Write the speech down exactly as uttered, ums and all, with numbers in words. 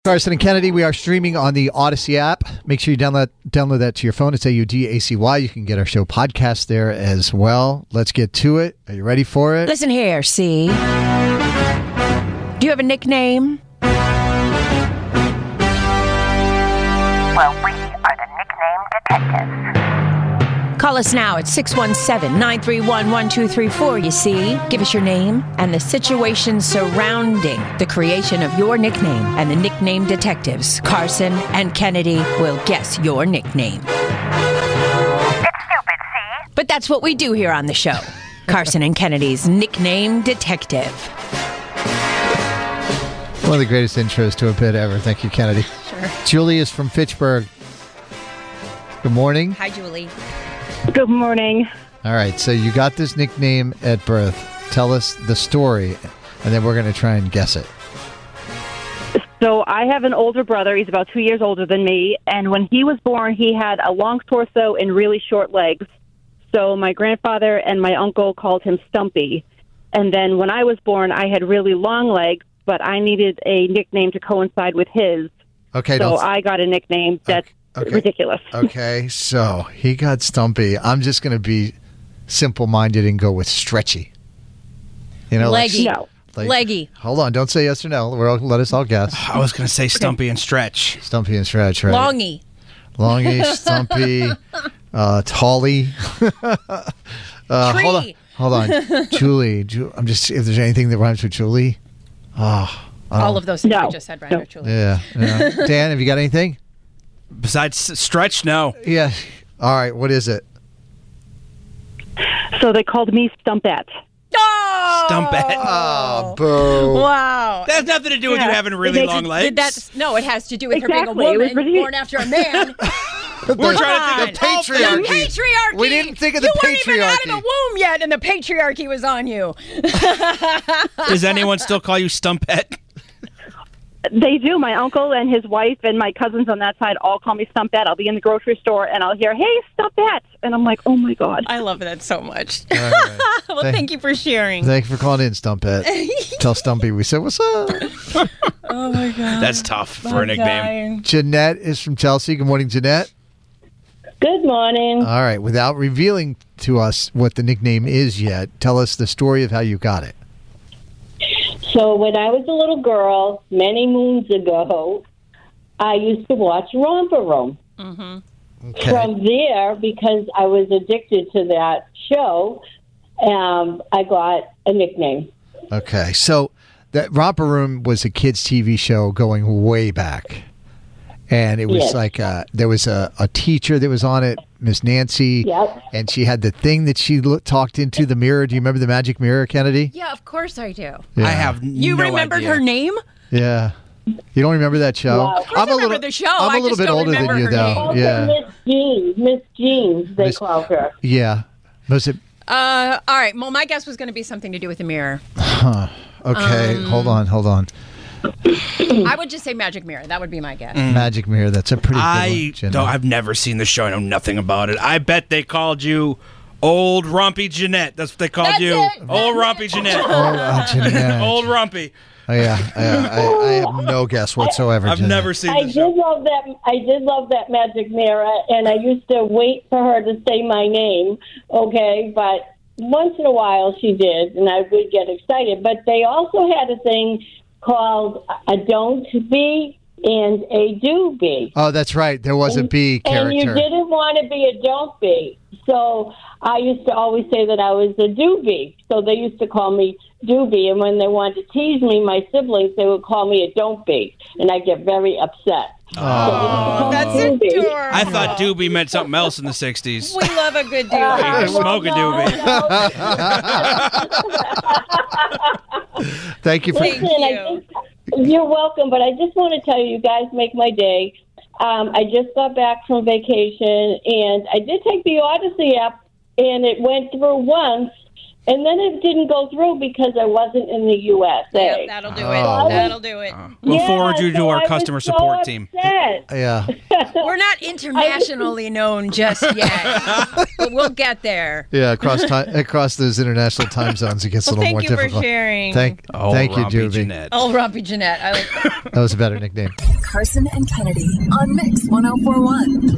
Carson and Kennedy, we are streaming on the Odyssey app. Make sure you download download that to your phone. It's A U D A C Y. You can get our show podcast there as well. Let's get to it. Are you ready for it? Listen here, C. Do you have a nickname? Well, we are the Nickname Detectives. Call us now at six one seven, nine three one, one two three four, you see. Give us your name and the situation surrounding the creation of your nickname. And the Nickname Detectives, Carson and Kennedy, will guess your nickname. It's stupid, see? But that's what we do here on the show. Carson and Kennedy's Nickname Detective. One of the greatest intros to a bit ever. Thank you, Kennedy. Sure. Julie is from Fitchburg. Good morning. Hi, Julie. Good morning. All right, so you got this nickname at birth. Tell us the story, and then we're going to try and guess it. So I have an older brother. He's about two years older than me. And when he was born, he had a long torso and really short legs. So my grandfather and my uncle called him Stumpy. And then when I was born, I had really long legs, but I needed a nickname to coincide with his. Okay. So don't... I got a nickname that's Okay. ridiculous. Okay, so he got Stumpy. I'm just going to be simple-minded and go with Stretchy. You know, Leggy. like- No. like- Leggy. Hold on, don't say yes or no. We're all, let us all guess. I was going to say Stumpy and Stretch. Stumpy and Stretch, right? Longy. Longy, Stumpy, uh, Tolly. uh, Tree. Hold on, hold on. Julie, Ju- I'm just, if there's anything that rhymes with Julie. Oh, All of those things No. we just said, right, No. Julie? Yeah, yeah. Dan, have you got anything? Besides S- Stretch, no. Yeah. All right, what is it? So they called me Stumpette. Oh! Stumpette. Oh, boo. Wow. That has nothing to do with Yeah. you having really They long did- legs. Did that, no, it has to do with her Exactly. being a It was woman really- born after a man. We're trying to think The of all patriarchy. things. The patriarchy. We didn't think of the you weren't even out of patriarchy. the womb yet, and the patriarchy was on you. Does anyone still call you Stumpette? They do. My uncle and his wife and my cousins on that side all call me Stumpette. I'll be in the grocery store and I'll hear, "Hey, Stumpette," and I'm like, "Oh my god!" I love that so much. All right. Well, Thank- thank you for sharing. Thank you for calling in, Stumpette. Tell Stumpy we said, what's up? Oh my god. That's tough for a nickname. Jeanette is from Chelsea. Good morning, Jeanette. Good morning. All right. Without revealing to us what the nickname is yet, tell us the story of how you got it. So when I was a little girl, many moons ago, I used to watch Romper Room. Okay. From there, because I was addicted to that show, um, I got a nickname. Okay. So that Romper Room was a kids' T V show going way back. And it was Yes. like uh, there was a, a teacher that was on it, Miss Nancy. Yep. And she had the thing that she lo- talked into the mirror. Do you remember the magic mirror, Kennedy? Yeah, of course I do. Yeah. I have You no remembered idea. her name? Yeah. You don't remember that show? Wow. Of course I remember the show. I'm a I little just bit don't older than remember you, her though. name. Also, Yeah. Miss Jean. Miss Jean, they Miss- called her. Yeah. Was it? Uh, all right. Well, my guess was going to be something to do with the mirror. Huh. Okay. Um, hold on. Hold on. I would just say magic mirror. That would be my guess. Magic mirror. That's a pretty good I one, Jeanette. don't, I've never seen the show. I know nothing about it. I bet they called you Old Rumpy Jeanette. That's what they called That's you. it. Old Rumpy Jeanette. Oh, uh, Jeanette. Old Rumpy. Oh, yeah. I, I, I have no guess whatsoever. I've Jeanette. never seen I the show. did love that. I did love that magic mirror, and I used to wait for her to say my name. Okay, but once in a while she did, and I would get excited. But they also had a thing called a don't be and a do be. Oh, that's right. There was a B character. And you didn't want to be a don't be. So I used to always say that I was a do be. So they used to call me Doobie. And when they wanted to tease me, my siblings, they would call me a don't be. And I'd get very upset. Oh. So That's Doobie. adorable. I thought doobie meant something else in the sixties. We love a good Uh, doobie. You smoke a well, doobie. no, Thank you for. Thank Listen, I you. just, you're welcome, but I just want to tell you, you guys make my day. Um, I just got back from vacation, and I did take the Odyssey app, and it went through once, And then it didn't go through because I wasn't in the U S A. Yep, that'll do Oh. it. That'll do it. We'll Yeah, forward you to so our I customer was so support team. upset. Yeah. We're not internationally known just yet, but we'll get there. Yeah, across time, across those international time zones, it gets a Well, little thank more you difficult. for sharing. Thank, Oh, thank you, Rompy Juby. Jeanette. Oh, Rumpy Jeanette. I like that. That was a better nickname. Carson and Kennedy on Mix one oh four one.